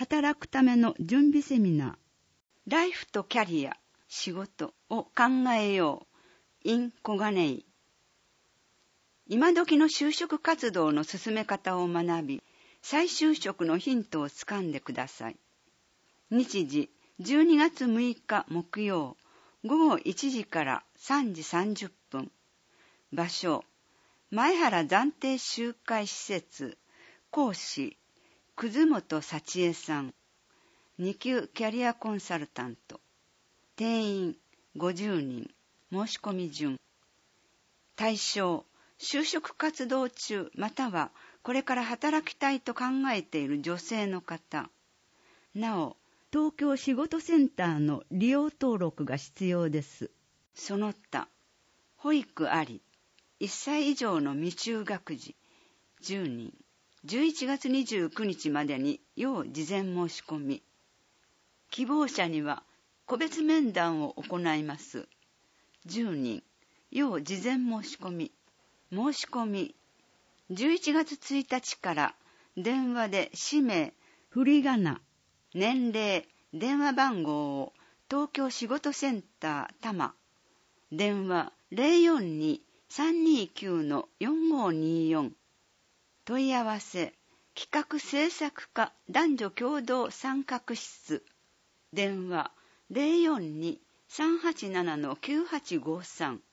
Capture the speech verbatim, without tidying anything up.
働くための準備セミナー、ライフとキャリア、仕事を考えよう in 小金井。今時の就職活動の進め方を学び、再就職のヒントをつかんでください。日時じゅうにがつむいか木曜、ごごいちじからさんじさんじゅっぷん。場所、前原暫定集会施設。講師、葛本幸恵さん。に級キャリアコンサルタント。定員ごじゅうにん。申し込み順。対象、就職活動中またはこれから働きたいと考えている女性の方。なお、東京仕事センターの利用登録が必要です。その他、保育あり、いっさい以上の未就学児じゅうにん。じゅういちがつにじゅうくにちまでに要事前申し込み。希望者には個別面談を行います。じゅうにん。要事前申し込み。申し込み。じゅういちがつついたちから電話で氏名、振り仮名、年齢、電話番号を東京仕事センター多摩。電話 ゼロよんに さんにきゅう よんごによん。問い合わせ、企画制作課男女共同参画室。電話 ゼロよんに さんはちなな きゅうはちごさん。